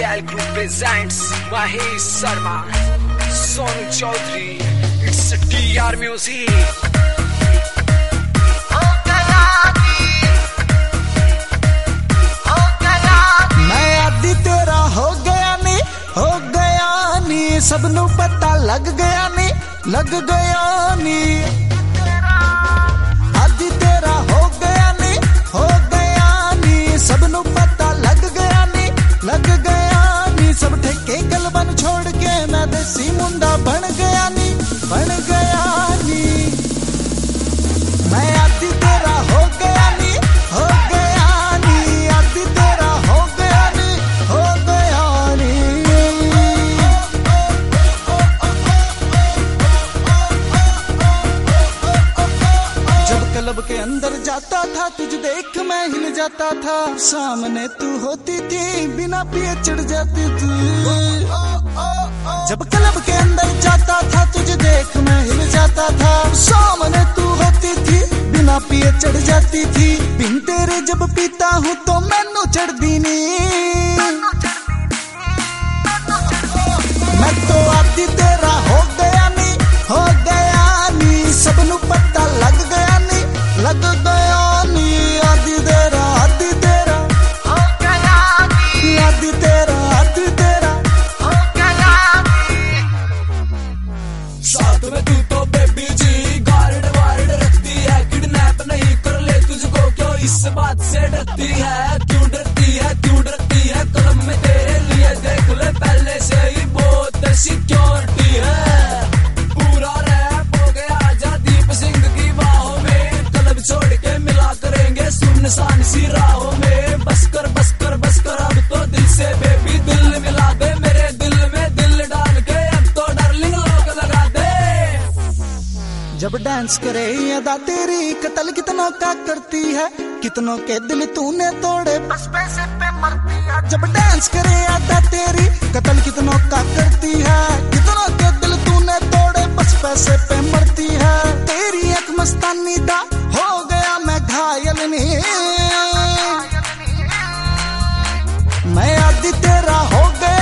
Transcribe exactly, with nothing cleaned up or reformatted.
Cal Group presents Mahesh Sharma, Sonu Chaudhary. It's a T R music. मैं आदि तेरा हो गया नी, हो गया नी, सबनू पता लग गया नी, लग गया नी। आदि तेरा हो गया नी, हो गया नी, सबनू पता लग गया नी, लग गया नी। सब ठेके गलबन छोड़ के मैं देसी मुंडा बन गया नी, बन गया नी। मैं आदि तेरा हो गया नी, हो गया नी, आदि तेरा हो गया नी, हो गया नी। जब क्लब के अंदर जाता था तुझे देख मैं हिल जाता था, सामने तू होती थी बिना पिए चढ़ जाती थी। जब क्लब के अंदर जाता था तुझे देख मैं हिल जाता था, सामने तू होती थी बिना पिए चढ़ जाती थी। बिन तेरे जब पीता हूँ तो मैनू चढ़दी नी, मैं तो आदि तेरा हो गया नी, हो गया नी, सबनू पता लग गया नी, लग गया नी। आदि तेरा, आदि तेरा हो गया नी, आदि तेरा, आदि तेरा हो गया नी। साथ में तू तो बेबी जी गार्ड वार्ड रखती है, किडनैप नहीं कर ले तुझको क्यों इस बात से डरती है, क्यों डरती है, क्यों डरती है। कलम में तेरे लिए देख ले पहले से ही बहुत सिक्योरिटी है। पूरा रैप हो गया आजादीप सिंह की बाहों में, क्लब छोड़ के मिला करेंगे सुनसान सी राहों में। बस कर बस कर बस कर अब तो दिल से बेबी दिल मिला दे, मेरे दिल में दिल डाल के अब तो डार्लिंग लोग लगा दे। जब डांस करे अदा तेरी कत्ल कितनों का करती है, कितनों के दिल तूने तोड़े बस पैसे पे मरती है। जब डांस करे अदा तेरी कत्ल कितनों का करती है, कितनों के दिल तूने तोड़े बस पैसे पे मरती है। तेरी एक मस्तानी दा हो गया मैं घायल नहीं, मैं आदि तेरा हो गया